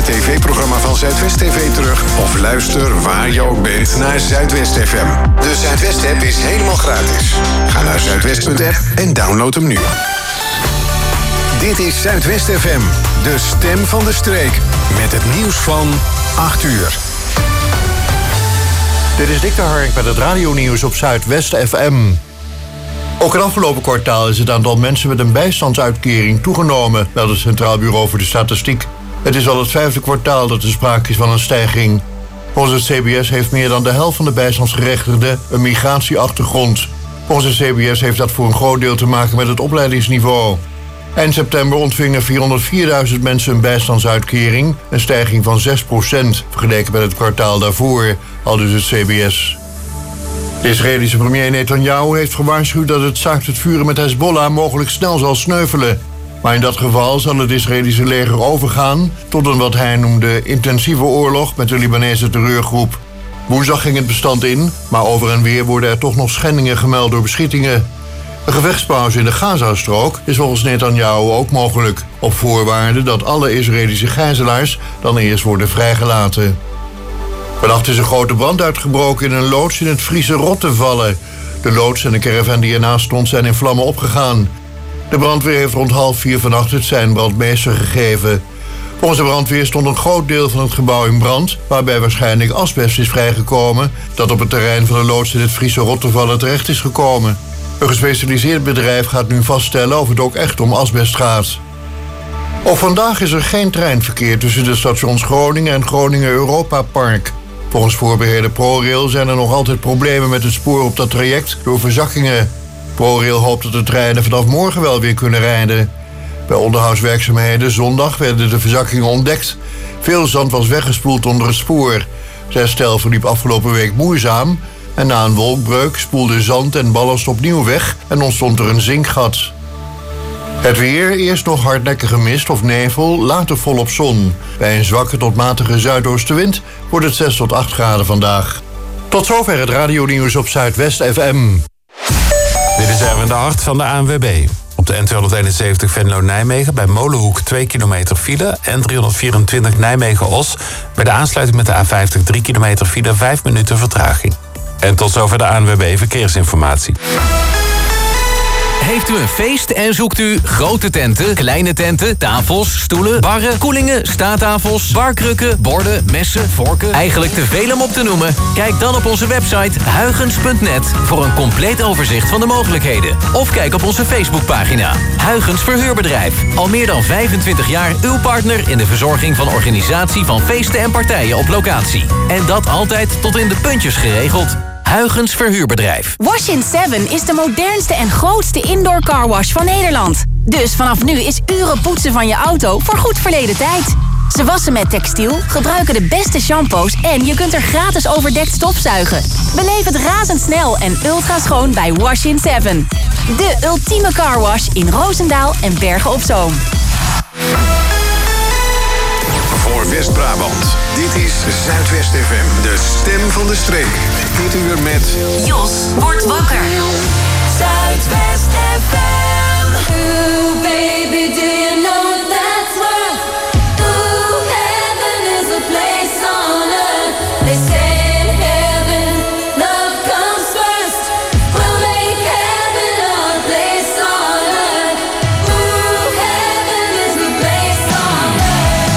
tv-programma van Zuidwest TV terug of luister waar je ook bent naar Zuidwest FM. De Zuidwest-app is helemaal gratis. Ga naar zuidwest.app en download hem nu. Dit is Zuidwest FM, de stem van de streek. Met het nieuws van 8 uur. Dit is Dick de Hark met het radionieuws op Zuidwest FM. Ook het afgelopen kwartaal is het aantal mensen met een bijstandsuitkering toegenomen, meldt het Centraal Bureau voor de Statistiek. Het is al het 5e kwartaal dat er sprake is van een stijging. Volgens het CBS heeft meer dan de helft van de bijstandsgerechtigden een migratieachtergrond. Volgens het CBS heeft dat voor een groot deel te maken met het opleidingsniveau. Eind september ontvingen 404.000 mensen een bijstandsuitkering, een stijging van 6% vergeleken met het kwartaal daarvoor, aldus het CBS. De Israëlische premier Netanyahu heeft gewaarschuwd dat het staakt het vuren met Hezbollah mogelijk snel zal sneuvelen. Maar in dat geval zal het Israëlische leger overgaan tot een wat hij noemde intensieve oorlog met de Libanese terreurgroep. Woensdag ging het bestand in, maar over en weer worden er toch nog schendingen gemeld door beschietingen. Een gevechtspauze in de Gazastrook is volgens Netanyahu ook mogelijk, op voorwaarde dat alle Israëlische gijzelaars dan eerst worden vrijgelaten. Vannacht is een grote brand uitgebroken in een loods in het Friese Rottevallen. De loods en de caravan die ernaast stond zijn in vlammen opgegaan. De brandweer heeft rond 3:30 vannacht het sein brandmeester gegeven. Volgens de brandweer stond een groot deel van het gebouw in brand, waarbij waarschijnlijk asbest is vrijgekomen dat op het terrein van de loods in het Friese Rottevallen terecht is gekomen. Een gespecialiseerd bedrijf gaat nu vaststellen of het ook echt om asbest gaat. Ook vandaag is er geen treinverkeer tussen de stations Groningen en Groningen Europa Park. Volgens voorbeheerder ProRail zijn er nog altijd problemen met het spoor op dat traject door verzakkingen. ProRail hoopt dat de treinen vanaf morgen wel weer kunnen rijden. Bij onderhoudswerkzaamheden zondag werden de verzakkingen ontdekt. Veel zand was weggespoeld onder het spoor. Het herstel verliep afgelopen week moeizaam. En na een wolkbreuk spoelde zand en ballast opnieuw weg en ontstond er een zinkgat. Het weer, eerst nog hardnekkige mist of nevel, later volop zon. Bij een zwakke tot matige zuidoostenwind wordt het 6 tot 8 graden vandaag. Tot zover het radionieuws op Zuidwest FM. Dit is Erwin de Hart van de ANWB. Op de N271 Venlo-Nijmegen bij Molenhoek 2 kilometer file. N324 Nijmegen-Os bij de aansluiting met de A50 3 kilometer file, 5 minuten vertraging. En tot zover de ANWB Verkeersinformatie. Heeft u een feest en zoekt u grote tenten, kleine tenten, tafels, stoelen, barren, koelingen, staattafels, barkrukken, borden, messen, vorken, eigenlijk te veel om op te noemen? Kijk dan op onze website huygens.net voor een compleet overzicht van de mogelijkheden. Of kijk op onze Facebookpagina. Huygens Verhuurbedrijf. Al meer dan 25 jaar uw partner in de verzorging van organisatie van feesten en partijen op locatie. En dat altijd tot in de puntjes geregeld. Huygens Verhuurbedrijf. Wash-in 7 is de modernste en grootste indoor carwash van Nederland. Dus vanaf nu is uren poetsen van je auto voor goed verleden tijd. Ze wassen met textiel, gebruiken de beste shampoos en je kunt er gratis overdekt stofzuigen. Beleef het razendsnel en ultra schoon bij Wash-in 7. De ultieme carwash in Roosendaal en Bergen op Zoom. Voor West-Brabant. Dit is Zuidwest FM, de stem van de streek. Dit uur met Jos wordt wakker. Zuidwest FM. Ooh, baby, do you know what that's worth? Ooh, heaven is a place on earth. They say in heaven, love comes first. We'll make heaven our place on earth. Ooh, heaven is the place on earth.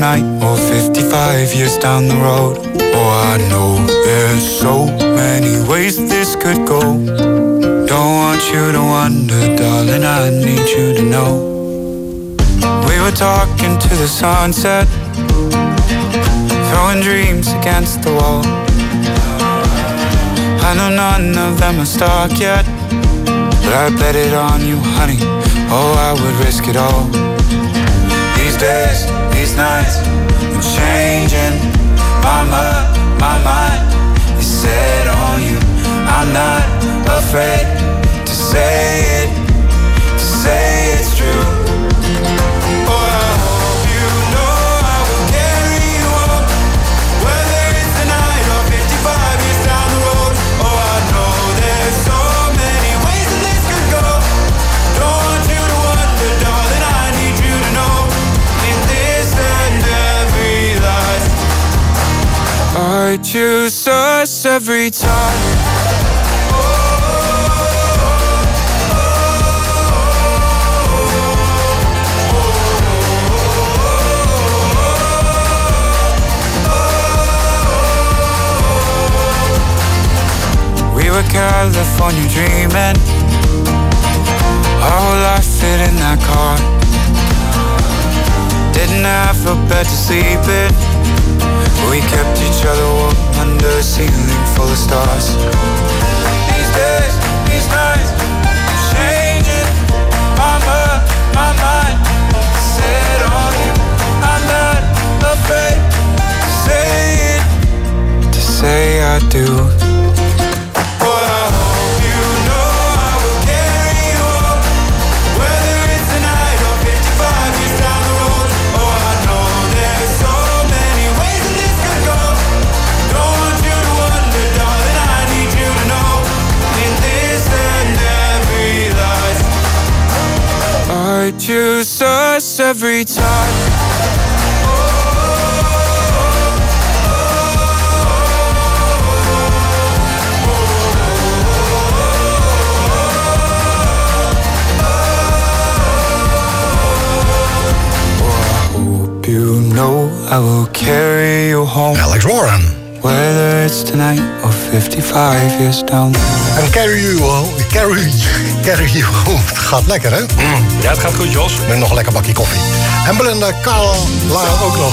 tonight or 55 years down the road. Oh, I know there's so many ways this could go. Don't want you to wonder, darling, I need you to know. We were talking to the sunset, throwing dreams against the wall. I know none of them are stuck yet, but I bet it on you, honey. Oh, I would risk it all. These days, these nights, I'm changing. My mind is set on you. I'm not afraid to say it's true. Oh, I hope you know I will carry you on, whether it's tonight or 55 years down the road. Oh, I know there's so many ways that this could go. Don't want you to wonder, darling, I need you to know. In this and every life, I choose us every time. We were California dreaming, our whole life fit in that car. Didn't have a bed to sleep in, but we kept each other warm under a ceiling full of stars. These days, these nights, I'm changing. My mind set on you. I'm not afraid to say I do. I choose us every time. You know I will carry you home. Alex Warren. Whether it's tonight or 55 years down. En carry you home. Het gaat lekker, hè? Ja, het gaat goed, Jos. Met nog een lekker bakje koffie. En Belinda Carlisle ook nog.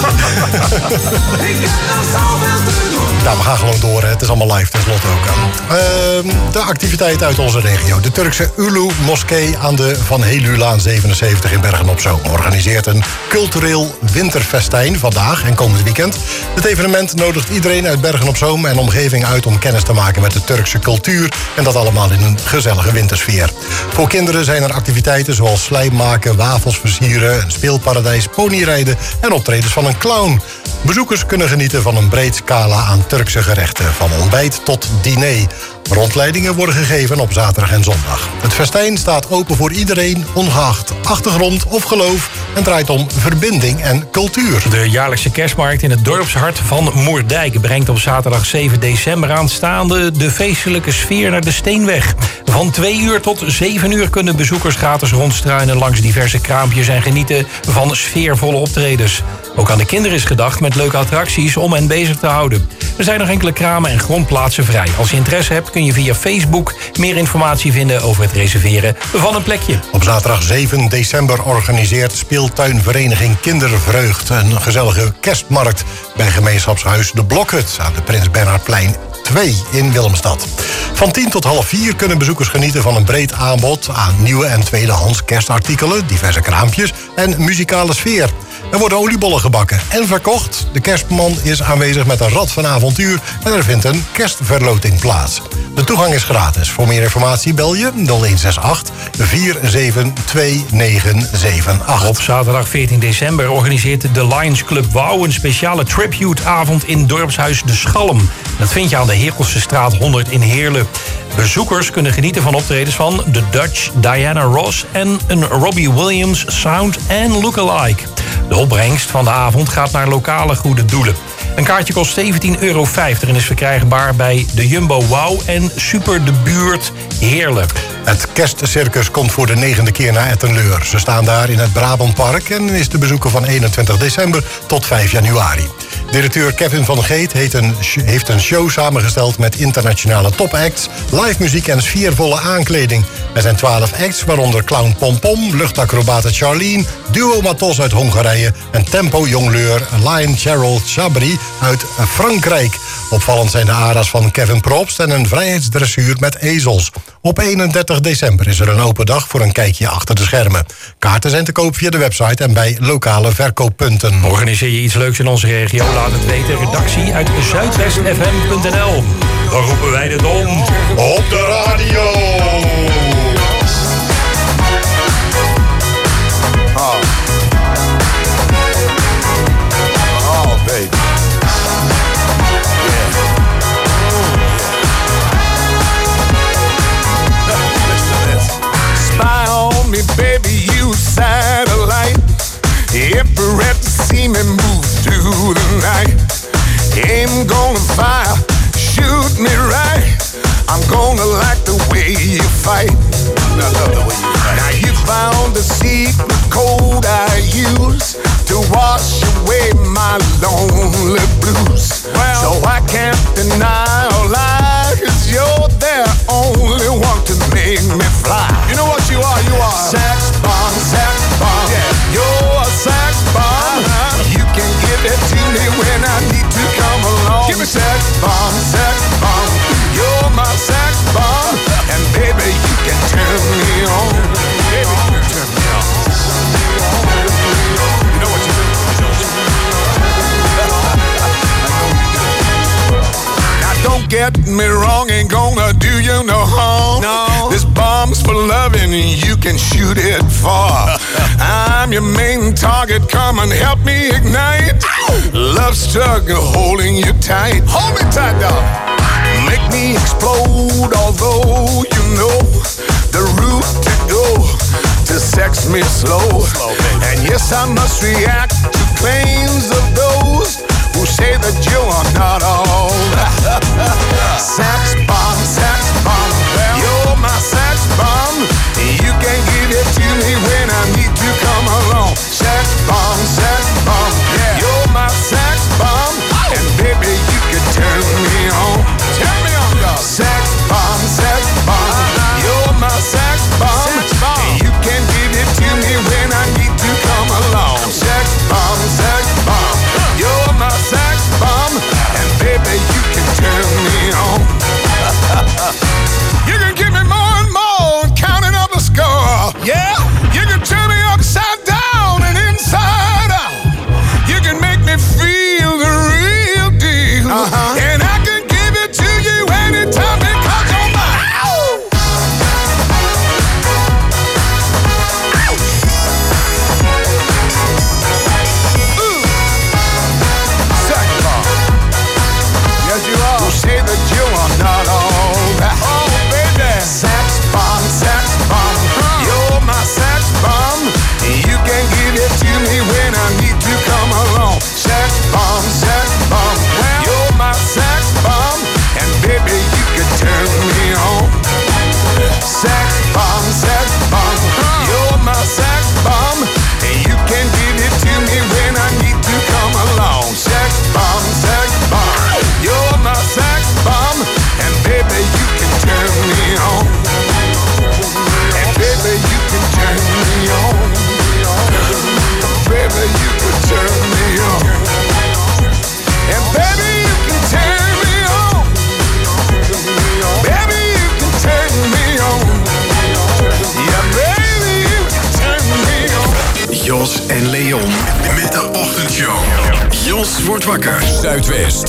Nou, we gaan gewoon door. Hè. Het is allemaal live, tenslotte ook. De activiteit uit onze regio. De Turkse Ulu Moskee aan de Van Helulaan 77 in Bergen-op-Zoom organiseert een cultureel winterfestijn vandaag en komend weekend. Het evenement nodigt iedereen uit Bergen-op-Zoom en omgeving uit om kennis te maken met de Turkse cultuur en dat allemaal in een gezellige wintersfeer. Voor kinderen zijn er activiteiten zoals slijm maken, wafels versieren, een speelparadijs, ponyrijden en optredens van een clown. Bezoekers kunnen genieten van een breed scala aan Turkse gerechten, van ontbijt tot diner. Rondleidingen worden gegeven op zaterdag en zondag. Het festijn staat open voor iedereen, ongeacht achtergrond of geloof, en draait om verbinding en cultuur. De jaarlijkse kerstmarkt in het dorpshart van Moerdijk brengt op zaterdag 7 december aanstaande de feestelijke sfeer naar de Steenweg. Van 2 uur tot 7 uur kunnen bezoekers gratis rondstruinen langs diverse kraampjes en genieten van sfeervolle optredens. Ook aan de kinderen is gedacht met leuke attracties om hen bezig te houden. Er zijn nog enkele kramen en grondplaatsen vrij. Als je interesse hebt kun je via Facebook meer informatie vinden over het reserveren van een plekje. Op zaterdag 7 december organiseert speeltuinvereniging Kindervreugd een gezellige kerstmarkt bij gemeenschapshuis De Blokhut aan de Prins Bernhardplein 2 in Willemstad. Van 10 tot half 4 kunnen bezoekers genieten van een breed aanbod aan nieuwe en tweedehands kerstartikelen, diverse kraampjes en muzikale sfeer. Er worden oliebollen gebakken en verkocht. De kerstman is aanwezig met een rad van avontuur en er vindt een kerstverloting plaats. De toegang is gratis. Voor meer informatie bel je 0168 472978. Op zaterdag 14 december organiseert de Lions Club Wouw een speciale tributeavond in dorpshuis De Schalm. Dat vind je aan de Heerkelsestraat 100 in Heerlen. Bezoekers kunnen genieten van optredens van The Dutch, Diana Ross en een Robbie Williams sound en lookalike. De opbrengst van de avond gaat naar lokale goede doelen. Een kaartje kost €17,50 en is verkrijgbaar bij de Jumbo Wow en Super de Buurt Heerlen. Het kerstcircus komt voor de 9e keer naar Ettenleur. Ze staan daar in het Brabantpark en is te bezoeken van 21 december tot 5 januari. Directeur Kevin van Geet heeft een show samengesteld met internationale topacts, live muziek en sfeervolle aankleding. Er zijn 12 acts, waaronder clown Pompom, luchtacrobate Charlene, duo Matos uit Hongarije en tempo-jongleur Lion Cheryl Chabri uit Frankrijk. Opvallend zijn de ARA's van Kevin Probst en een vrijheidsdressuur met ezels. Op 31 december is er een open dag voor een kijkje achter de schermen. Kaarten zijn te koop via de website en bij lokale verkooppunten. Organiseer je iets leuks in onze regio? Laat het weten. Redactie uit zuidwestfm.nl. Dan roepen wij de Dom Op de radio! Oh, baby. Spy on me, baby, you satellite. Infrared to see me move through the night. Aim gonna fire, shoot me right. I'm gonna like the way you fight. I love the way you fight. Now you found the secret code I use to wash away my lonely blues. Well, so I can't deny or lie, 'cause you're the only one to make me fly. You know what you are? You are sex bomb, yeah. You're a sex bomb. You can give it to me when I need to come along. Give me sex bomb, you're my sex bomb. And baby, you can turn me on. Baby, you can turn me on. You know what you do? Now don't get me wrong, ain't gonna do you no harm. No. This bomb's for loving, you can shoot it far. I'm your main target, come and help me ignite. Love struggle holding you tight. Hold me tight, dog. Make me explode, although you know the route to go to sex me slow. And yes, I must react to claims of those who say that you are not all. Sex bomb, you're my sex bomb. You can give it to me when I need to come along. Sex bomb, yeah. You're my sex bomb. And baby, you can turn me on. Turn me on, dog. Sex bomb, you're my sex bomb. You can give it to me when I need to come along. Sex bomb, you're my sex bomb. And baby, you can turn me on. You can give me more and more, counting up the score. Yeah, you can turn me upside down and inside out. You can make me feel the real deal. And I can give it to you anytime because you're mine. Second bomb. Yes, you are. Who say that you are not all that? Oh, baby. Sex bomb. You're my sex bomb. You can give it to me when I need to come along. Sex bomb. You're my sex bomb. And baby, you can turn me on. Sex bomb. You're my sex bomb. And you can give it to me when I need to come along. Sex bomb. You're my sex bomb. And baby, you can turn me on. And baby, you can turn me on. Baby, you can turn me on. And baby, you can turn me on. Baby, you can turn me on. Yeah, baby, you can turn me on. Jos en Leon met de ochtendshow. Jos wordt wakker. Zuidwest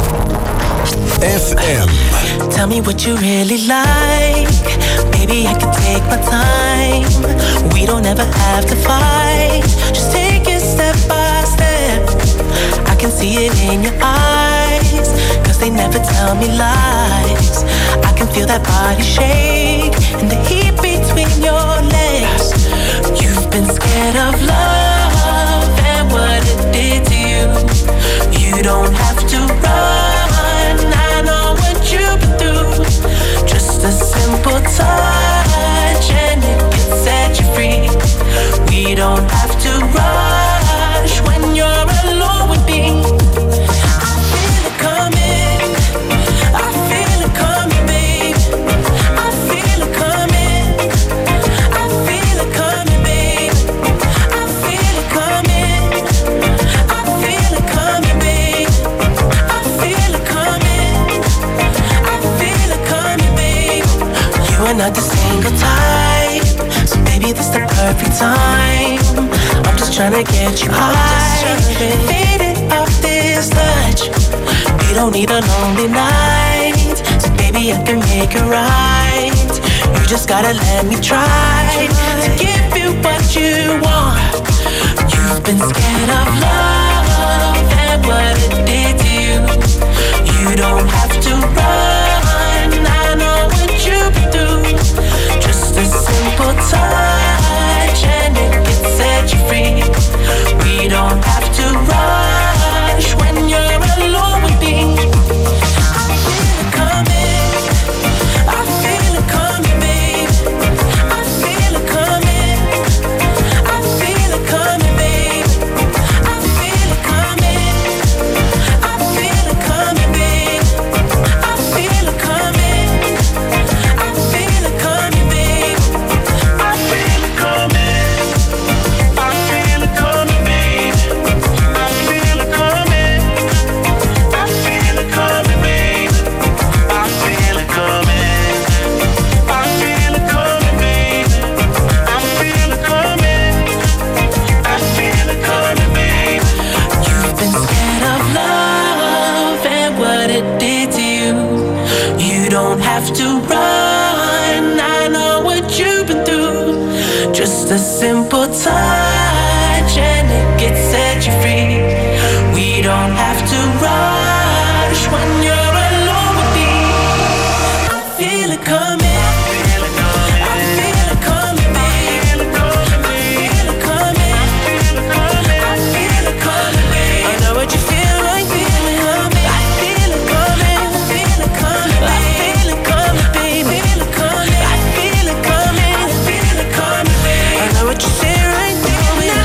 FM. Tell me what you really like. Baby, I can take my time. We don't ever have to fight. Just take it step by step. I can see it in your eyes, 'cause they never tell me lies. I can feel that body shake and the heat between your legs. You've been scared of love and trying to get you high. Faded off this touch. We don't need a lonely night. So baby, I can make it right. You just gotta let me try to give you what you want. You've been scared of love and what it did to you. You don't have to run. I know what you've been through. Just a simple touch and it can set you free. We don't have to rush when you're alone with me. I feel it coming. I feel it coming, babe. I feel it coming. I feel it coming, babe. I feel it coming. I feel it coming, babe. I feel it coming. I feel it coming, babe. I feel it coming. I feel it coming, babe. I feel it coming. I feel it coming, babe. I feel it coming. I feel it coming, babe. I feel it coming. I feel it coming, babe. You've been scared of love and what it did to you. You don't have to run. I know what you've been through. Just a simple touch and it gets set you free. We don't have to rush when you're alone with me. I feel it coming. I feel it coming, babe. I feel it coming. I feel it coming, babe. I know what you feel like. Feel it coming. I feel it coming. I feel it coming, babe. I feel it coming, babe. I feel it coming. I feel it coming. I feel it coming, babe. I know what you say right now.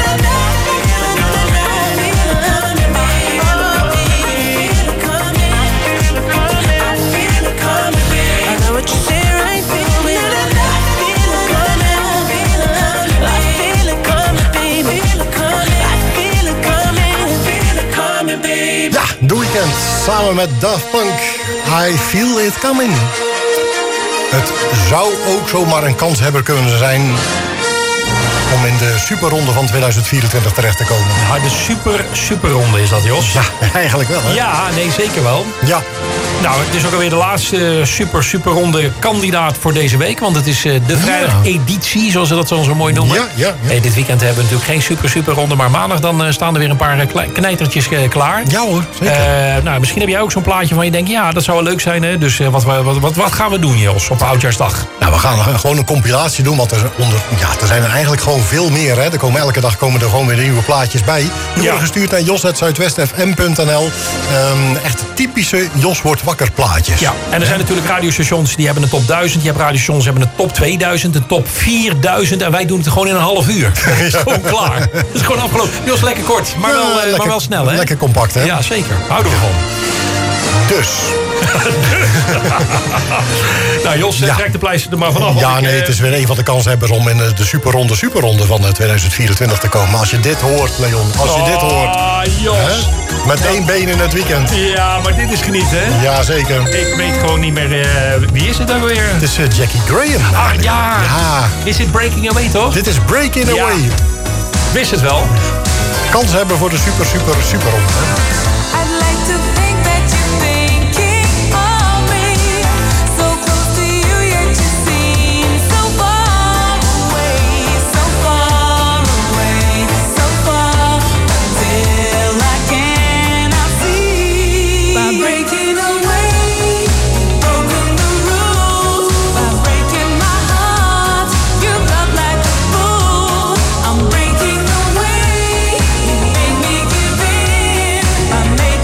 The Weeknd samen met Daft Punk. I feel it coming. Het zou ook zomaar een kanshebber kunnen zijn om in de superronde van 2024 terecht te komen. Ja, de superronde is dat, Jos? Ja, eigenlijk wel, hè? Ja, nee, zeker wel. Ja. Nou, het is ook alweer de laatste superronde kandidaat voor deze week. Want het is de vrijdageditie, zoals ze dat zo mooi noemen. Ja. Dit weekend hebben we natuurlijk geen superronde. Maar maandag dan staan er weer een paar knijtertjes klaar. Ja hoor, zeker. Nou, misschien heb jij ook zo'n plaatje van je denkt... ja, dat zou wel leuk zijn, hè? Dus wat gaan we doen, Jos, op Oudjaarsdag? Nou, we gaan gewoon een compilatie doen. Want er zijn er eigenlijk gewoon veel meer, hè? Elke dag komen er gewoon weer nieuwe plaatjes bij. Die worden gestuurd naar jos@zuidwestfm.nl. Echt typische Jos wordt wakker plaatjes. Ja, en er zijn natuurlijk radiostations die hebben een top 1000. Je hebt radiostations die hebben een top 2000, een top 4000. En wij doen het gewoon in een half uur. Dat is gewoon klaar. Dat is gewoon afgelopen. Jos, lekker kort, maar wel snel, hè? Lekker compact, hè? Ja, zeker. Houden we van. Dus. Nou, Jos, trek de pleister er maar vanaf. Ja, nee, het is weer een van de kanshebbers om in de superronde van 2024 te komen. Maar als je dit hoort, Leon, dit hoort. Jos. Hè? Met één been in het weekend. Ja, maar dit is genieten, hè? Ja, zeker. Ik weet gewoon niet meer, wie is het ook weer? Het is Jackie Graham. Ja. Is dit Breaking Away, toch? Dit is Breaking Away. Wist het wel. Kans hebben voor de superronde. Make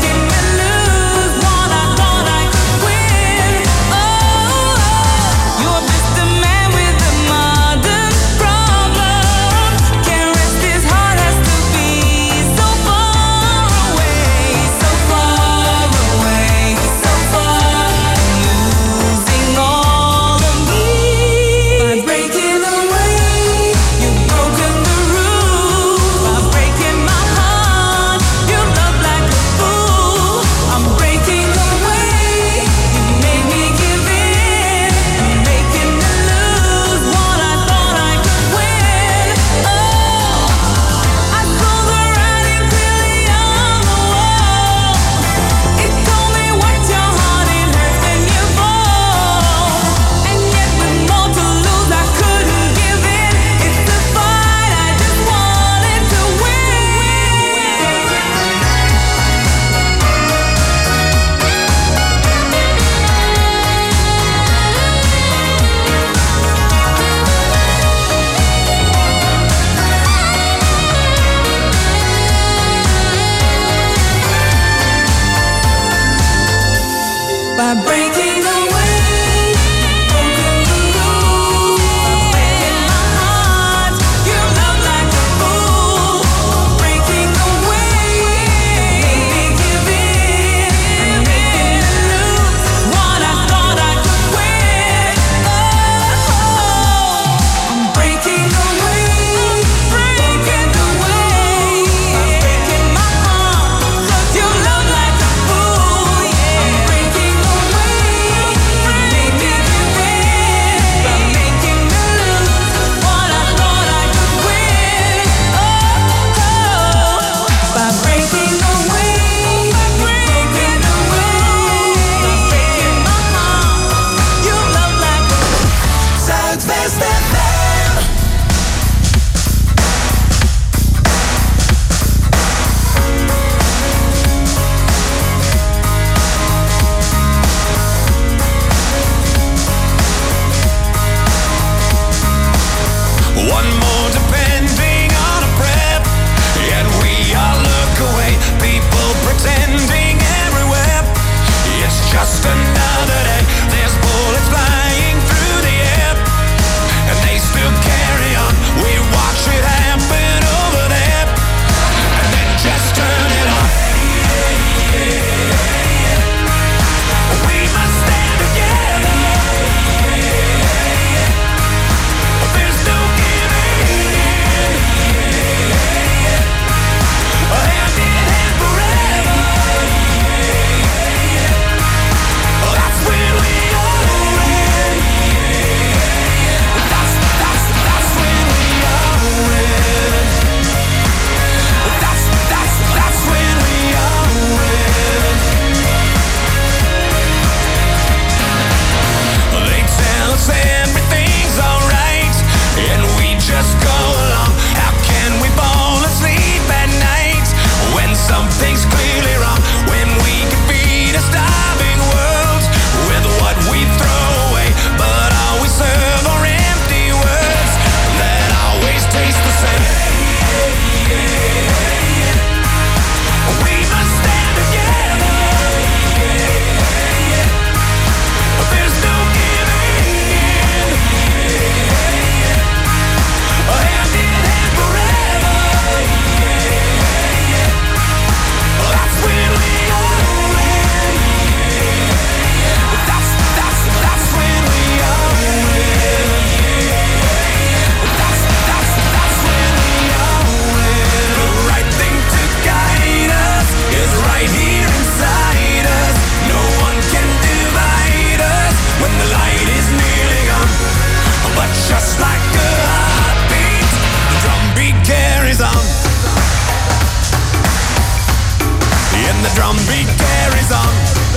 carries on.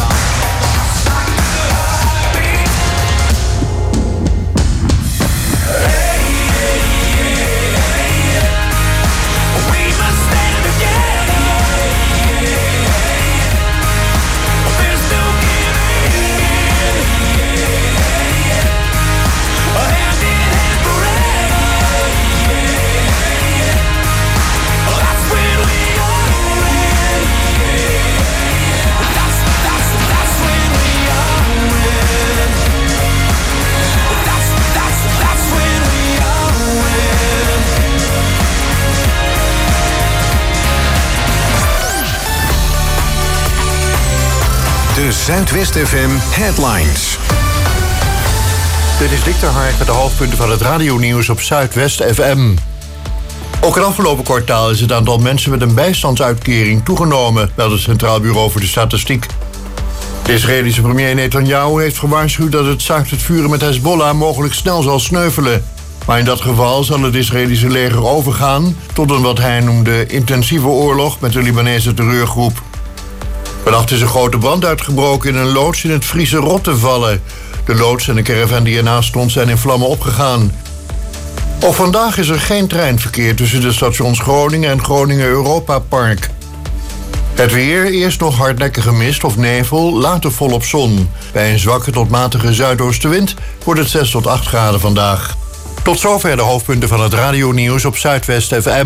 De Zuidwest FM Headlines. Dit is Dick ter Hark met de hoofdpunten van het radionieuws op Zuidwest FM. Ook het afgelopen kwartaal is het aantal mensen met een bijstandsuitkering toegenomen, meldt het Centraal Bureau voor de Statistiek. De Israëlische premier Netanyahu heeft gewaarschuwd dat het staakt het vuren met Hezbollah mogelijk snel zal sneuvelen. Maar in dat geval zal het Israëlische leger overgaan tot een wat hij noemde intensieve oorlog met de Libanese terreurgroep. Vannacht is een grote brand uitgebroken in een loods in het Friese Rottevallen. De loods en de caravan die ernaast stond zijn in vlammen opgegaan. Ook vandaag is er geen treinverkeer tussen de stations Groningen en Groningen Europa Park. Het weer, eerst nog hardnekkige mist of nevel, later volop zon. Bij een zwakke tot matige zuidoostenwind wordt het 6 tot 8 graden vandaag. Tot zover de hoofdpunten van het radionieuws op Zuidwest FM.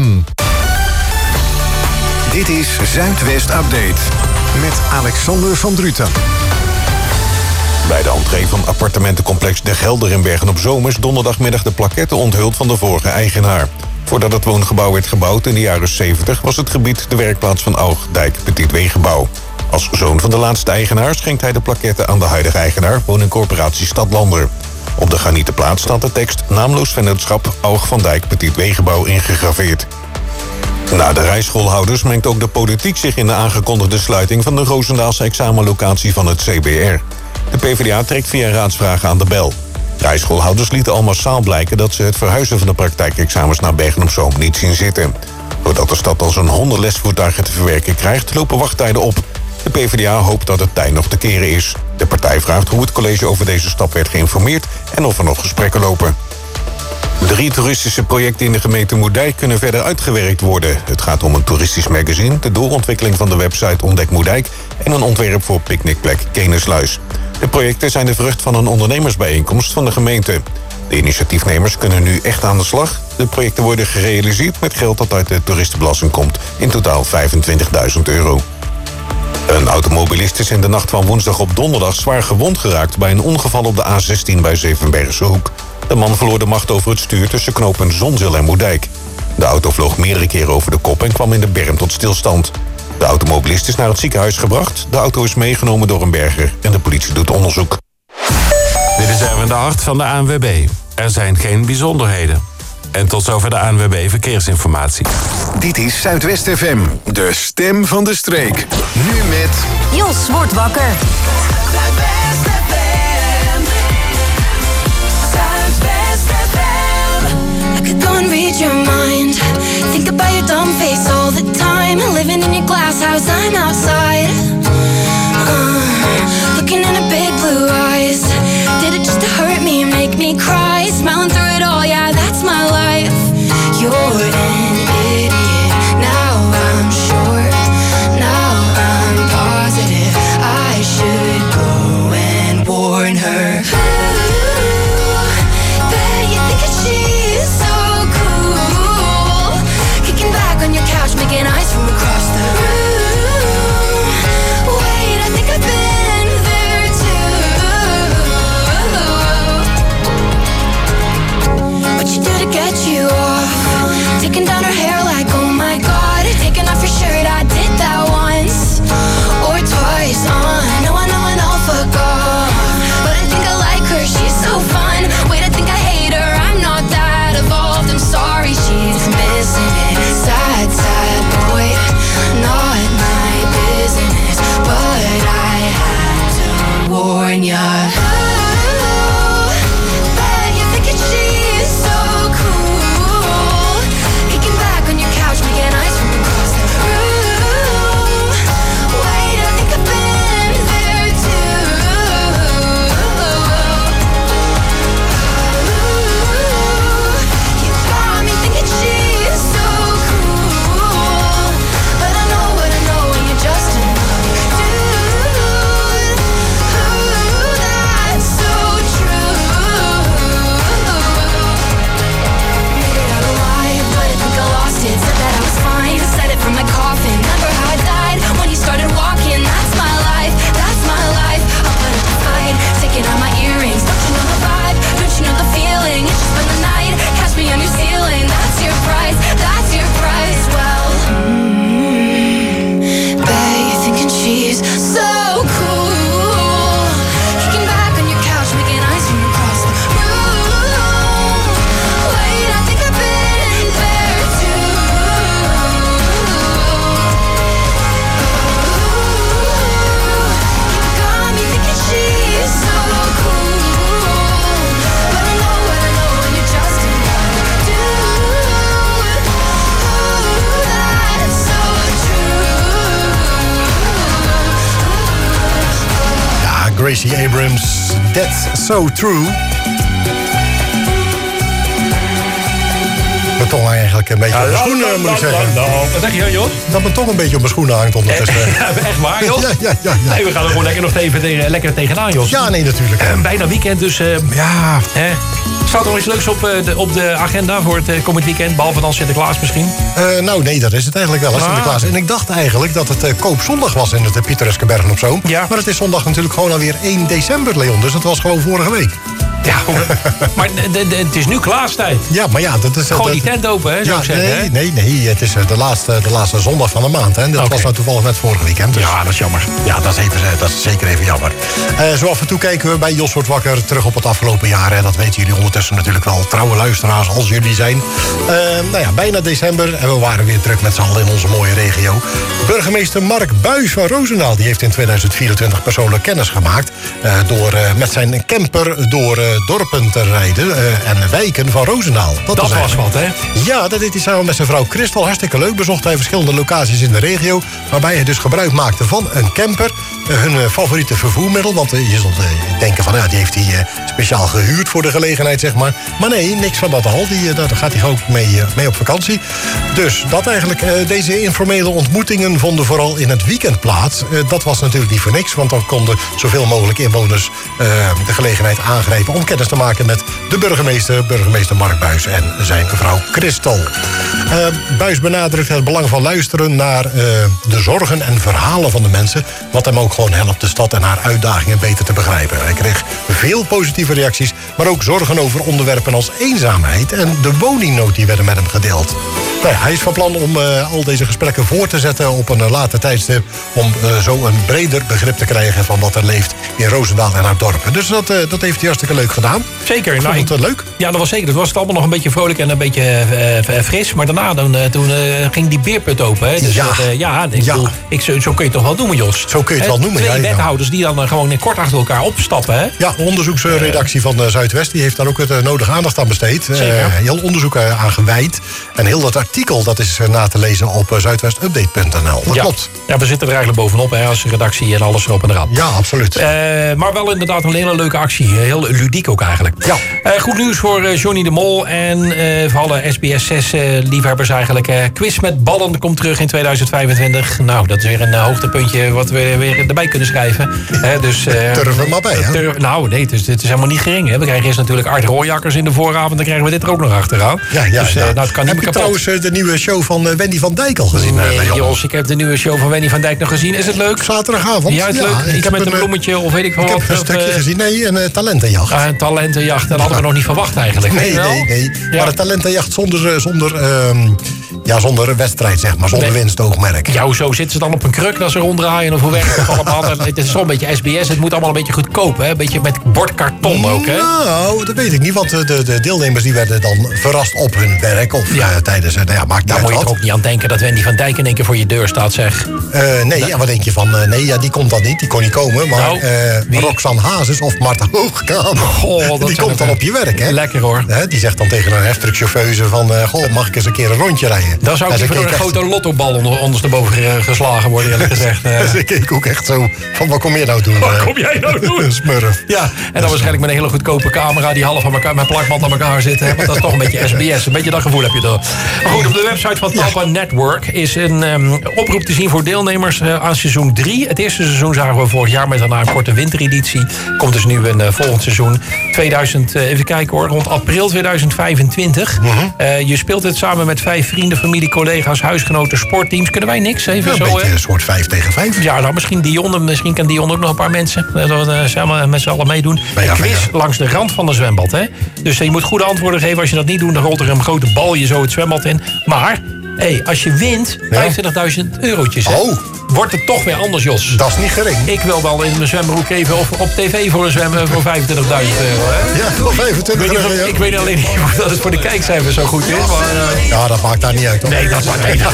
Dit is Zuidwest Update met Alexander van Druten. Bij de entree van appartementencomplex De Gelder in Bergen-op-Zoom is donderdagmiddag de plaquette onthuld van de vorige eigenaar. Voordat het woongebouw werd gebouwd in de jaren 70 was het gebied de werkplaats van Aug Dijk Petit Wegenbouw. Als zoon van de laatste eigenaar schenkt hij de plaquette aan de huidige eigenaar, woningcorporatie Stadlander. Op de granieten plaat staat de tekst naamloos vennootschap Aug van Dijk Petit Wegenbouw ingegraveerd. Na de rijschoolhouders mengt ook de politiek zich in de aangekondigde sluiting van de Roosendaalse examenlocatie van het CBR. De PvdA trekt via raadsvragen aan de bel. Rijschoolhouders lieten al massaal blijken dat ze het verhuizen van de praktijkexamens naar Bergen-op-Zoom niet zien zitten. Doordat de stad al zo'n 100 lesvoertuigen te verwerken krijgt, lopen wachttijden op. De PvdA hoopt dat het tij nog te keren is. De partij vraagt hoe het college over deze stap werd geïnformeerd en of er nog gesprekken lopen. 3 toeristische projecten in de gemeente Moerdijk kunnen verder uitgewerkt worden. Het gaat om een toeristisch magazine, de doorontwikkeling van de website Ontdek Moerdijk en een ontwerp voor picknickplek Kenesluis. De projecten zijn de vrucht van een ondernemersbijeenkomst van de gemeente. De initiatiefnemers kunnen nu echt aan de slag. De projecten worden gerealiseerd met geld dat uit de toeristenbelasting komt. In totaal €25.000. Een automobilist is in de nacht van woensdag op donderdag zwaar gewond geraakt bij een ongeval op de A16 bij Zevenbergse Hoek. De man verloor de macht over het stuur tussen knooppunt Zonzeel en Moerdijk. De auto vloog meerdere keren over de kop en kwam in de berm tot stilstand. De automobilist is naar het ziekenhuis gebracht. De auto is meegenomen door een berger en de politie doet onderzoek. Dit is Erwin de Hart van de ANWB. Er zijn geen bijzonderheden. En tot zover de ANWB Verkeersinformatie. Dit is Zuidwest FM, de stem van de streek. Nu met... Jos wordt wakker. Zuidwest FM. Zuidwest FM. I could go and read your mind. Think about your dumb face all the time. Living in your glass house, I'm outside. Looking in her big blue eyes. Did it just to hurt me and make me cry? Smiling through it all, yeah, that's my life. You're an idiot. Now I'm sure. Now I'm positive. I should go and warn her. Ooh, bet you think that she's so cool. Kicking back on your couch, making eyes from across the room. so cool. Kicking back on your couch, making ice cream across the room. Wait, I think I've been there too. Got me thinking she's so cool, but I know when you're just in love. Do that's so true. Ja, Gracie Abrams, That's So True. Dat toch eigenlijk een beetje op mijn schoenen, moet ik zeggen. Wat zeg je, Jos? Dat me toch een beetje op mijn schoenen hangt ondertussen. Echt waar, Jos? Ja. Nee, we gaan er gewoon lekker nog even lekker tegenaan, Jos. Ja, nee, natuurlijk. Bijna weekend, dus Ja. staat er nog iets leuks op de agenda voor het komend weekend? Behalve dan Sinterklaas misschien? Nou, nee, dat is het eigenlijk wel, hè, Sinterklaas. En ik dacht eigenlijk dat het koopzondag was in het pittoreske Bergen op Zoom. Ja. Maar het is zondag natuurlijk gewoon alweer 1 december, Leon. Dus dat was gewoon vorige week. Ja, maar het is nu Klaastijd. Ja, maar ja, dat is... Gewoon die tent open, hè, zou ik zeggen. Hè? Nee, het is de laatste zondag van de maand. Hè. En dat was nou toevallig net vorige weekend. Dus. Ja, dat is jammer. Ja, dat is zeker even jammer. Zo af en toe kijken we bij Jos wordt wakker terug op het afgelopen jaar. Hè. Dat weten jullie ondertussen natuurlijk wel. Trouwe luisteraars als jullie zijn. Nou ja, bijna december. En we waren weer druk met z'n allen in onze mooie regio. Burgemeester Mark Buijs van Roosendaal die heeft in 2024 persoonlijk kennis gemaakt. Door met zijn camper door dorpen te rijden en wijken van Roosendaal. Dat was wat, hè? Ja, dat deed hij samen met zijn vrouw Christel. Hartstikke leuk. Bezocht hij verschillende locaties in de regio. Waarbij hij dus gebruik maakte van een camper. Hun favoriete vervoermiddel. Want je zult denken van, ja, die heeft hij speciaal gehuurd voor de gelegenheid, zeg maar. Maar nee, niks van dat al. Daar gaat hij ook mee op vakantie. Dus dat eigenlijk, deze informele ontmoetingen vonden vooral in het weekend plaats. Dat was natuurlijk niet voor niks. Want dan konden zoveel mogelijk inwoners de gelegenheid aangrijpen om kennis te maken met de burgemeester Mark Buijs en zijn vrouw Christel. Buijs benadrukt het belang van luisteren naar de zorgen en verhalen van de mensen, wat hem ook gewoon helpt de stad en haar uitdagingen beter te begrijpen. Hij kreeg veel positieve reacties, maar ook zorgen over onderwerpen als eenzaamheid en de woningnood die werden met hem gedeeld. Nou ja, hij is van plan om al deze gesprekken voor te zetten op een later tijdstip, om zo een breder begrip te krijgen van wat er leeft in Roosendaal en haar dorpen. Dus dat heeft hij hartstikke leuk gedaan. Zeker. Ik vond het leuk. Ja, dat was zeker. Het was het allemaal nog een beetje vrolijk en een beetje fris. Maar daarna toen ging die beerput open. Hè. Dus zo kun je het toch wel noemen, Jos. Zo kun je het wel noemen. Twee wethouders die dan gewoon kort achter elkaar opstappen. Hè. Ja, onderzoeksredactie van Zuidwest die heeft daar ook het nodige aandacht aan besteed. Heel onderzoek aan gewijd. En heel dat artikel dat is na te lezen op zuidwestupdate.nl. Dat klopt. Ja, we zitten er eigenlijk bovenop hè, als redactie en alles erop en eraan. Ja, absoluut. Maar wel inderdaad een hele leuke actie. Heel ludiek ook eigenlijk. Ja. Goed nieuws voor Johnny de Mol en voor alle SBS 6 liefhebbers eigenlijk. Quiz met ballen komt terug in 2025. Nou, dat is weer een hoogtepuntje wat we weer erbij kunnen schrijven. Dus, Turf er maar bij, hè? Nou, nee, het is helemaal niet gering. Hè. We krijgen eerst natuurlijk Art Rooijakkers in de vooravond. Dan krijgen we dit er ook nog achteraan. Ja. Dus, nou, het kan niet heb je kapot. trouwens de nieuwe show van Wendy van Dijk al gezien? Nee, Jos, ik heb de nieuwe show van Wendy van Dijk nog gezien. Is het leuk? Zaterdagavond. Ja, het is leuk. Iets met een bloemetje of weet ik wat. Ik heb een stukje gezien. Nee, een talentenjacht. Een talentenjacht. Dat hadden we nog niet verwacht eigenlijk. Nee. Ja. Maar een talentenjacht zonder wedstrijd, zeg maar. Zonder winstoogmerk. Ja, hoezo zitten ze dan op een kruk als ze ronddraaien? Of hoe werkt het allemaal? Het is wel een beetje SBS. Het moet allemaal een beetje goedkoop, hè? Een beetje met bordkarton ook, hè? Nou, dat weet ik niet. Want de deelnemers die werden dan verrast op hun werk. Of tijdens... maakt Daar niet moet je uit er wat. ook niet aan denken dat Wendy van Dijk in één keer voor je deur staat, zeg. Wat denk je van... die komt dan niet. Die kon niet komen. Maar Roxanne Hazes of Marta Hoogkamer... die komt dan op je werk, hè? Lekker, hoor. Die zegt dan tegen een heftruckchauffeuse van... mag ik eens een keer een rondje rijden? Dan zou ik liever door een grote lottobal ondersteboven geslagen worden, eerlijk gezegd. Dus ik keek ook echt zo van, wat kom je nou doen? Wat kom jij nou doen? Een smurf. Ja, en dan waarschijnlijk met een hele goedkope camera... die half aan elkaar met plakband aan elkaar zit. Hè? Want dat is toch een beetje SBS. Een beetje dat gevoel heb je er. Maar goed, op de website van Talpa Network... is een oproep te zien voor deelnemers aan seizoen 3. Het eerste seizoen zagen we vorig jaar... met daarna een korte wintereditie. Komt dus nu een volgend seizoen. Even kijken hoor, rond april 2025. Je speelt het samen met 5 vrienden, familie, collega's, huisgenoten, sportteams. Kunnen wij niks? Even een zo, beetje een soort 5 tegen 5. Ja, nou misschien kan Dion ook nog een paar mensen. Dat we samen met z'n allen meedoen. Een quiz langs de rand van een zwembad. Hè? Dus je moet goede antwoorden geven. Als je dat niet doet, dan rolt er een grote bal je zo het zwembad in. Maar... als je wint, 25.000 eurotjes. Hè? wordt het toch weer anders, Jos. Dat is niet gering. Ik wil wel in mijn zwembroek even op tv voor een zwemmen voor €25.000. Hè? Ja, voor 25 Ik weet alleen niet of dat het voor de kijkcijfers zo goed is. Maar, ja, dat maakt daar niet uit, hoor. Nee, dat maakt niet uit.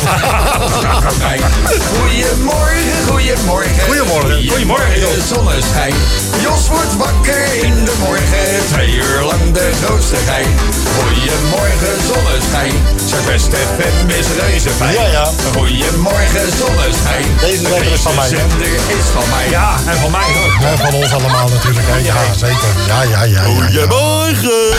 Goedemorgen. Goedemorgen, Jos. Zonneschijn. Jos wordt wakker in de morgen. 2 uur lang de grootste gein. Goedemorgen, zonneschijn. Zuidwest FM is reuze fijn. Ja. Goedemorgen, zonneschijn. Deze letter is van mij. Zender is van mij. Ja, en van mij ook. En van ons allemaal natuurlijk. Hè. Ja, zeker. Ja. Goedemorgen.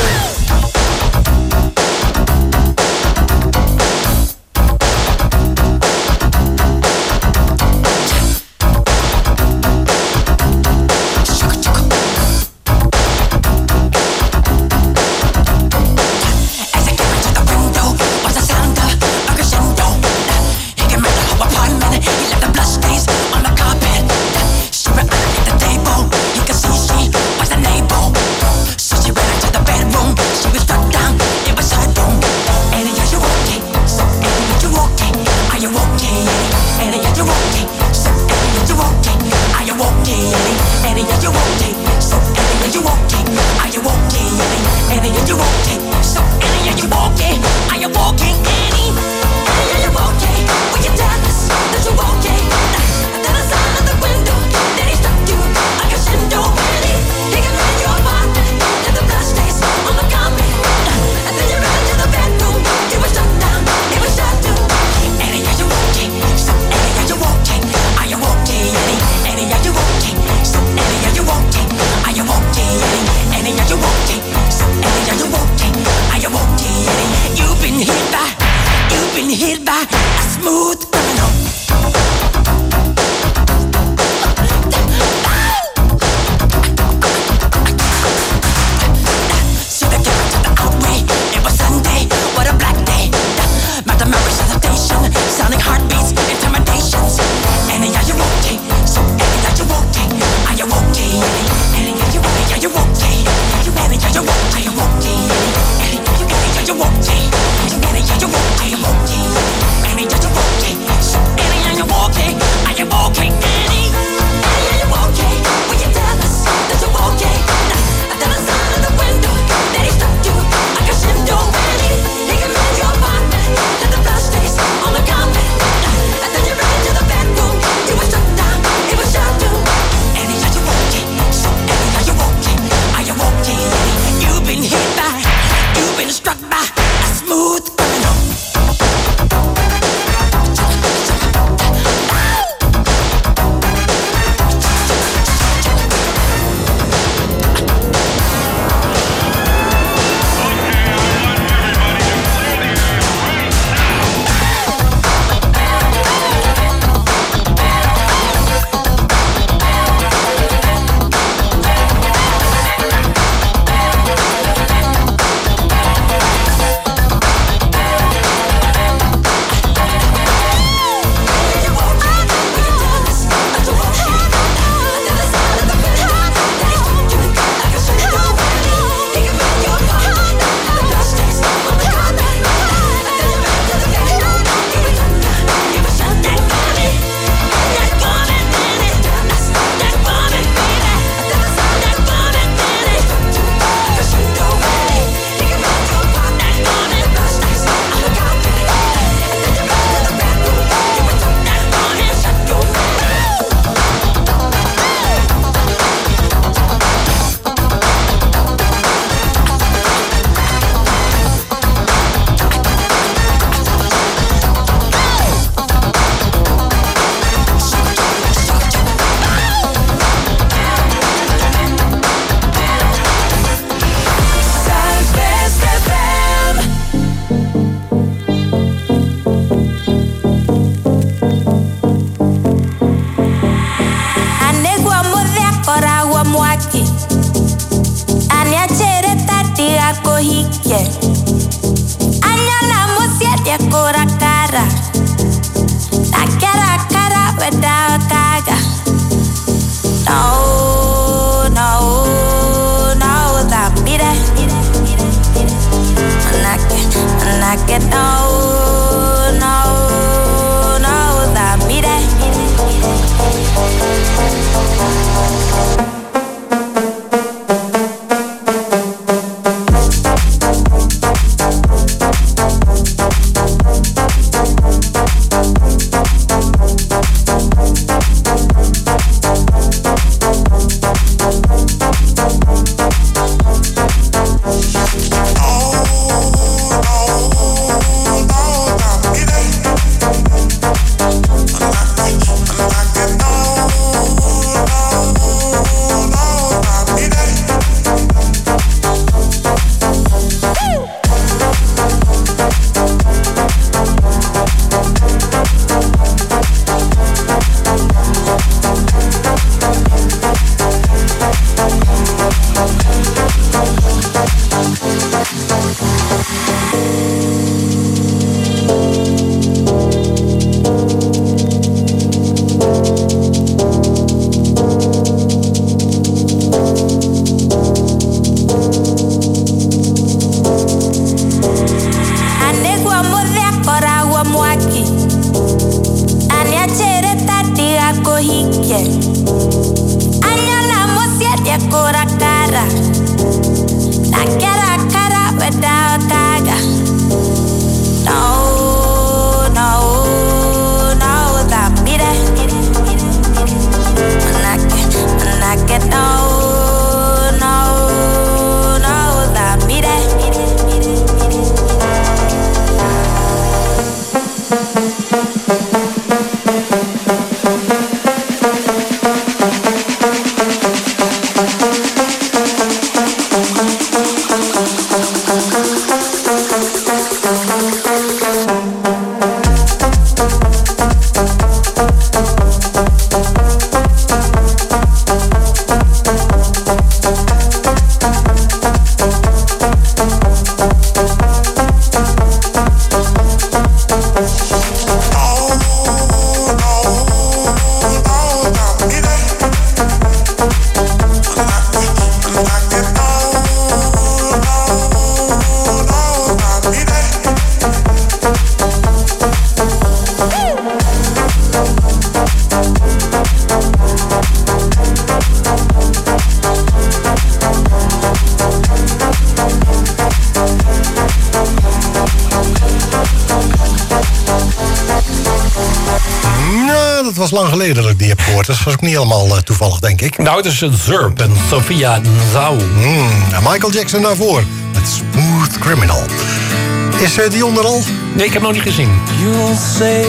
lang geleden dat ik die heb gehoord. Dus dat was ook niet helemaal toevallig, denk ik. Nou, het is Zurp en Sophia Nzau. En Michael Jackson daarvoor. Met Smooth Criminal. Is Dion er al? Nee, ik heb nog niet gezien. You'll say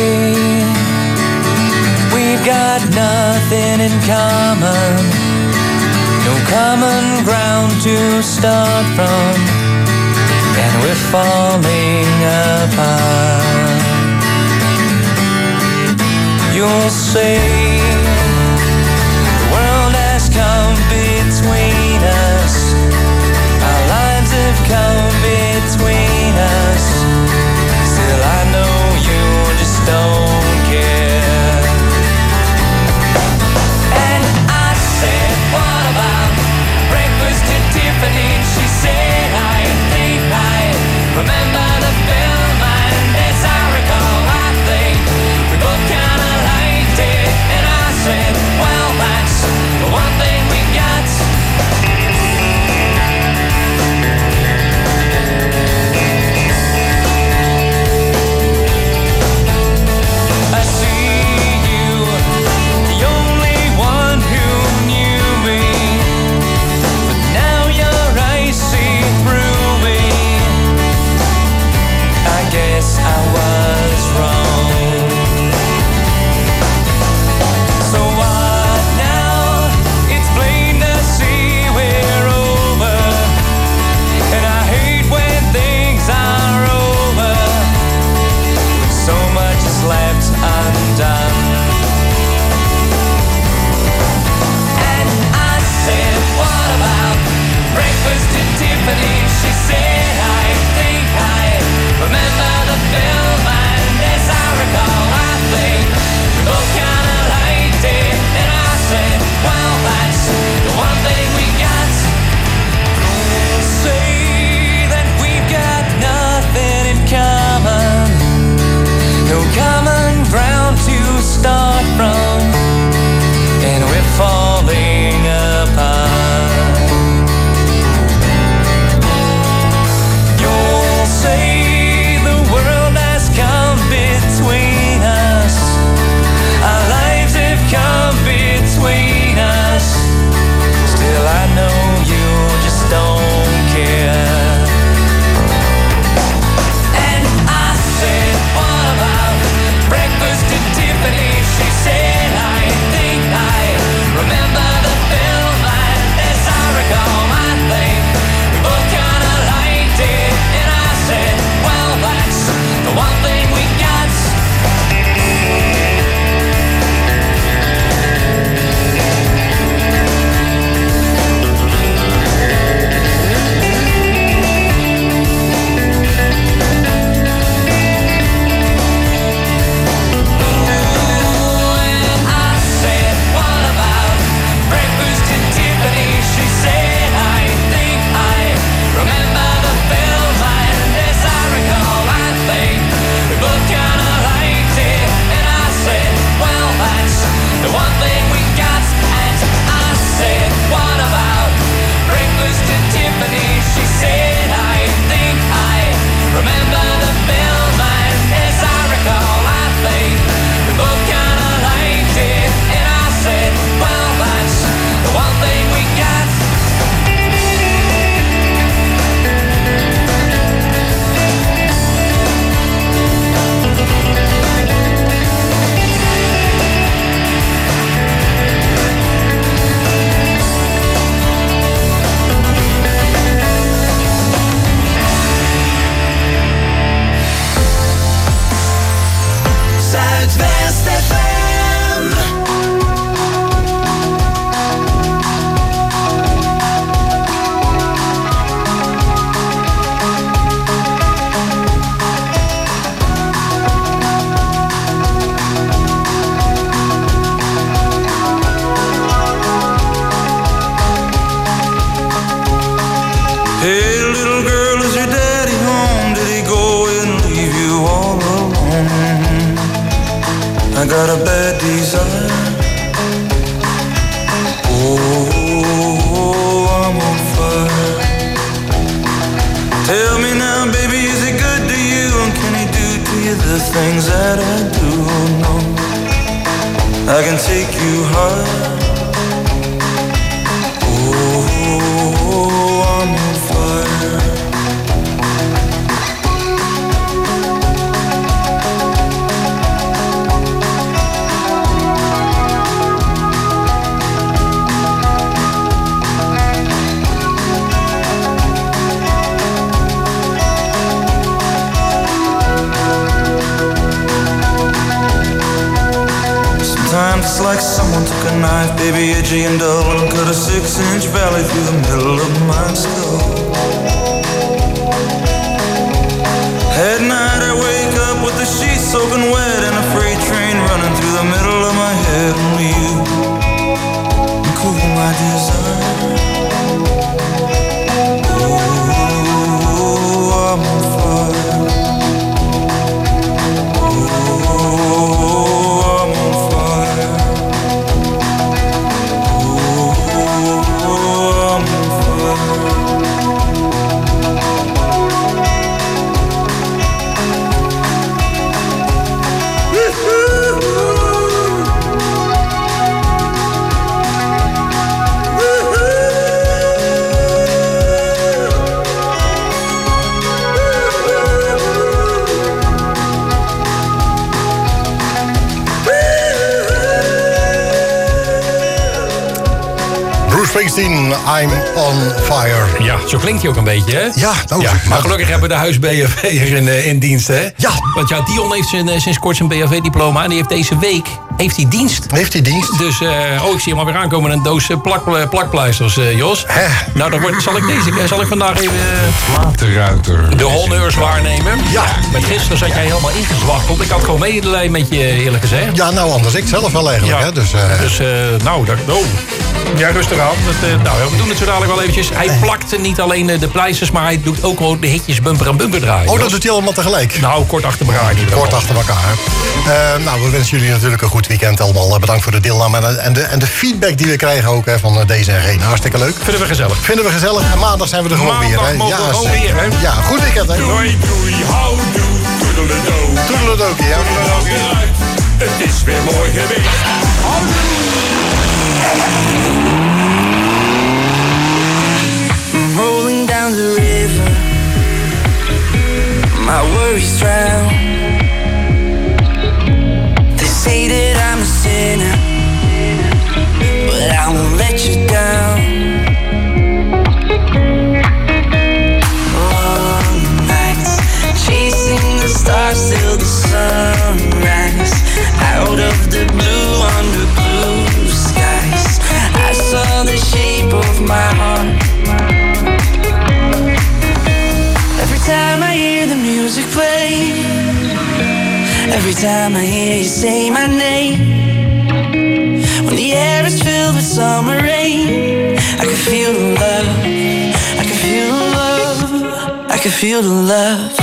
we've got nothing in common. No common ground to start from. And we're falling apart. You'll say the world has come between us. Our lives have come between us. Still I know you just don't care. And I said, what about breakfast at Tiffany? She said, I think I remember the film, and as I recall, I think we both kinda liked it. And I said, well, that's the one thing we got. I see you, the only one who knew me, but now your eyes see through me. I guess I was wrong. So what now? It's plain to see we're over, and I hate when things are over, when so much is left undone. And I said, what about breakfast at Tiffany? She said, I think I remember the film, and as I recall, I think we both kinda liked it. And I said, well, that's the one thing we got. Say that we've got nothing in common, no common ground to start from, and we're falling apart. You'll say the world has come between us. Our lives have come between us. Still I know you just don't care. And I said, what about breakfast at Tiffany? She said, I think I remember the film, and as I recall, I think we both kinda liked it. And I said, well, that's the one thing we got. And I said, what about breakfast at Tiffany? She said, I think I remember the film, and as I recall, I think we both kinda liked it. And I said, well, that's the one thing we got. And I said, what about breakfast at Tiffany? She said, I think I remember the film, and as I recall, I think we both kinda liked it. And I said, well, that's the one thing we got. Zuidwest FM. Hey, little girl, is your daddy home? Did he go and leave you all alone? I got a bad desire. Oh, I'm on fire. Tell me now, baby, is he good to you? And can he do to you the things that I do? No, I knife, baby, edgy and dull, and cut a 6-inch valley through the middle of my skull. At night I wake up with the sheets soaking wet and a freight train running through the middle of my head. Only you can cool my desire. Oh, I'm on fire. Oh, I'm on fire. Oh, I'm on fire. Springsteen, I'm on fire. Ja, zo klinkt hij ook een beetje, hè? Ja, maar gelukkig hebben we de huis-BHV in dienst, hè? Ja. Want ja, Dion heeft sinds kort zijn BHV-diploma en die heeft deze week dienst. Heeft hij dienst? Dus, ik zie hem alweer aankomen, een doos plakpleisters, Jos. Hè? Nou, zal ik vandaag even Platenruiter. de honneurs waarnemen. Ja. Met gisteren zat jij helemaal ingezwachteld. Ik had gewoon medelijden met je, eerlijk gezegd. Ja, nou anders. Ik zelf wel eigenlijk, Ja. hè. Dus, ja, rustig aan. We doen het zo dadelijk wel eventjes. Hij plakt niet alleen de pleisters, maar hij doet ook gewoon de hitjes bumper en bumper draaien. Oh, dat doet hij allemaal tegelijk? Nou, kort achter elkaar. Kort achter elkaar. We wensen jullie natuurlijk een goed weekend allemaal. Bedankt voor de deelname en de feedback die we krijgen ook hè, van deze en geen. Hartstikke leuk. Vinden we gezellig. En maandag zijn we er gewoon weer. Hè. Mogen we gewoon weer, hè? Ja, goed weekend, hè. Doei, doei, houdoe, toedeledoe. Toedeledokie, ja. Het is weer mooi geweest. I'm rolling down the river, my worries drown. They say that I'm a sinner, but I won't let you down. Long nights, chasing the stars till the sunrise. Out of the blue, under blue skies, I saw the shape of my heart. Every time I hear the music play, every time I hear you say my name, when the air is filled with summer rain, I can feel the love, I can feel the love, I can feel the love.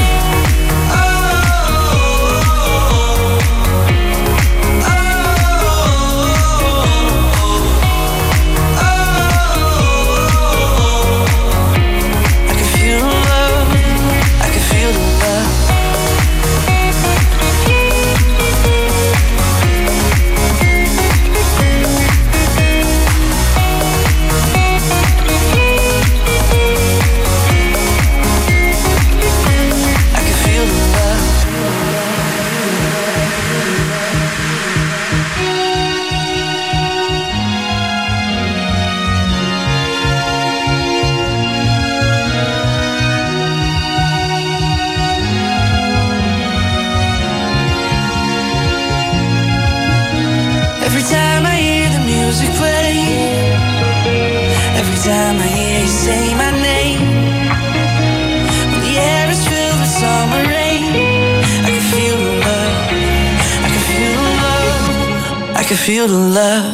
Time I hear you say my name, when the air is filled with summer rain, I can feel the love, I can feel the love, I can feel the love.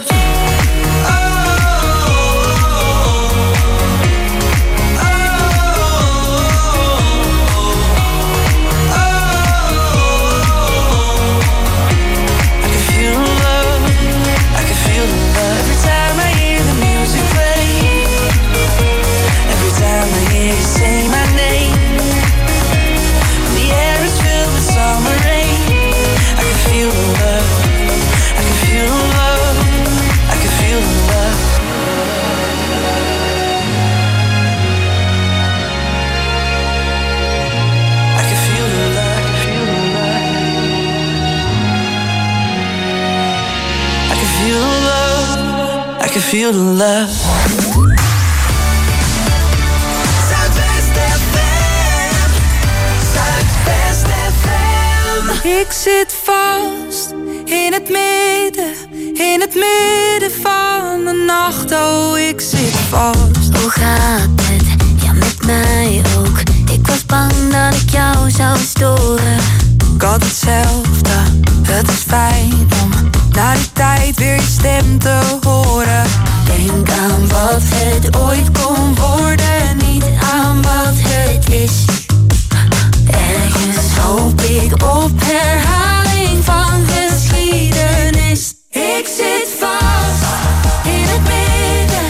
Say my name, the air is filled with summer rain. I can feel the love, I can feel the love, I can feel the love. I can feel the love, I can feel the love, I can feel the love. Ik zit vast in het midden, In het midden van de nacht, oh ik zit vast. Hoe gaat het? Ja, met mij ook. Ik was bang dat ik jou zou storen. Ik had hetzelfde, het is fijn om na die tijd weer je stem te horen. Denk aan wat het ooit kon worden, niet aan wat het is. Ergens hoop ik op herhaling van geschiedenis. Ik zit vast in het midden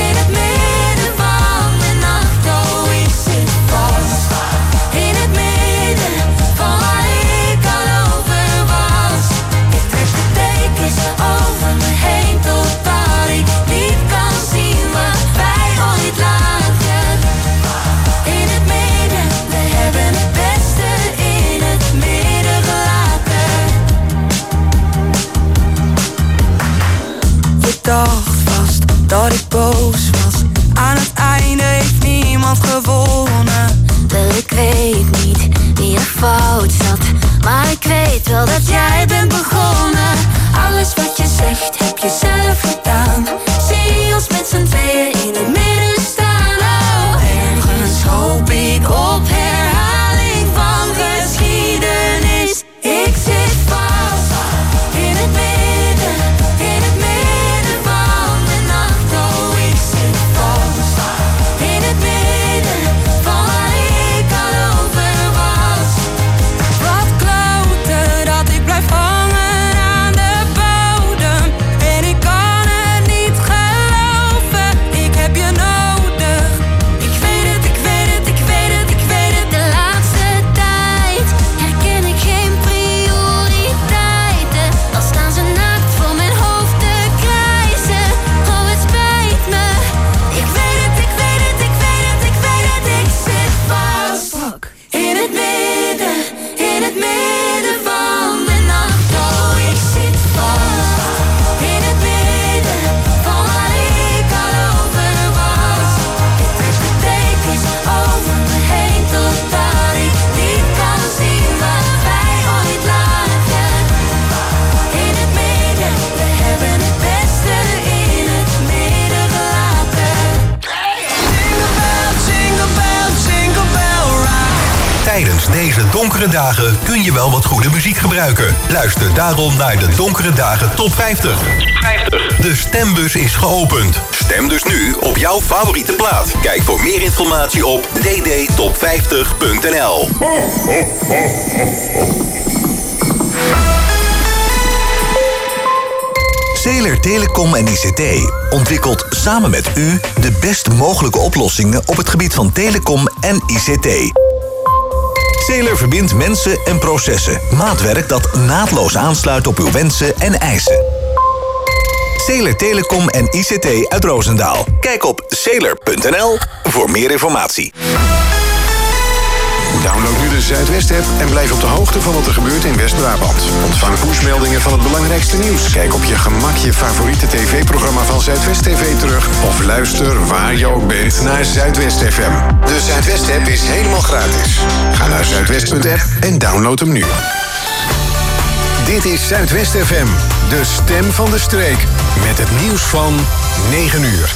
van de nacht. Oh, ik zit vast in het midden van waar ik al over was. Ik trek de dekens over me heen totdat ik niet kan zien wat wij ooit lagen. In het midden, we hebben het beste in het midden gelaten. Je dacht vast dat ik boos was. Aan het einde heeft niemand gewonnen. Wel, ik weet niet wie er fout zat, maar ik weet wel dat jij bent begonnen. Alles wat je zegt heb je zelf gedaan. Zie ons met z'n tweeën in het midden staan. Oh, ergens hoop ik op herhaling van geschiedenis. Ik zit vast in het midden van de nacht. Oh, ik zit vast in het midden van waar ik al over was. Wat kloten dat ik blijf hangen aan de bodem. En ik kan het niet geloven, ik heb je nodig. Ik weet het, ik weet het, ik weet het, ik weet het. De laatste tijd herken ik geen prioriteiten. Al staan ze naakt voor mijn hoofd te krijzen. Oh, het spijt me. Ik weet het, ik weet het, ik weet het, ik weet het. Ik zit vast in het midden van de nacht. Oh, ik zit vast in het midden van waar ik al over was. Ik trek de dekens over me heen totdat ik niet kan zien wat wij ooit lagen. In het midden, we hebben het beste in het midden gelaten. Jingle bell, jingle bell ride. Tijdens deze donkere dagen kun je wel wat goede muziek gebruiken. Luister daarom naar de Donkere Dagen Top 50. De stembus is geopend. Stem dus nu op jouw favoriete plaat. Kijk voor meer informatie op ddtop50.nl. Zeler Telecom en ICT ontwikkelt samen met u de best mogelijke oplossingen op het gebied van telecom en ICT. Zeler verbindt mensen en processen. Maatwerk dat naadloos aansluit op uw wensen en eisen. Zeler Telecom en ICT uit Roosendaal. Kijk op zeler.nl voor meer informatie. Download nu de Zuidwest-app en blijf op de hoogte van wat er gebeurt in West-Brabant. Ontvang pushmeldingen van het belangrijkste nieuws. Kijk op je gemak je favoriete tv-programma van Zuidwest TV terug. Of luister waar je ook bent naar Zuidwest FM. De Zuidwest-app is helemaal gratis. Ga naar zuidwest.app en download hem nu. Dit is Zuidwest FM, de stem van de streek. Met het nieuws van 9 uur.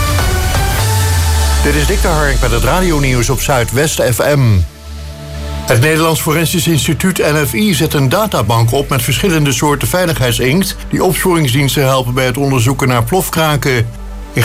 Dit is Dick de Hark met het radionieuws op Zuidwest FM. Het Nederlands Forensisch Instituut NFI zet een databank op met verschillende soorten veiligheidsinkt die opsporingsdiensten helpen bij het onderzoeken naar plofkraken.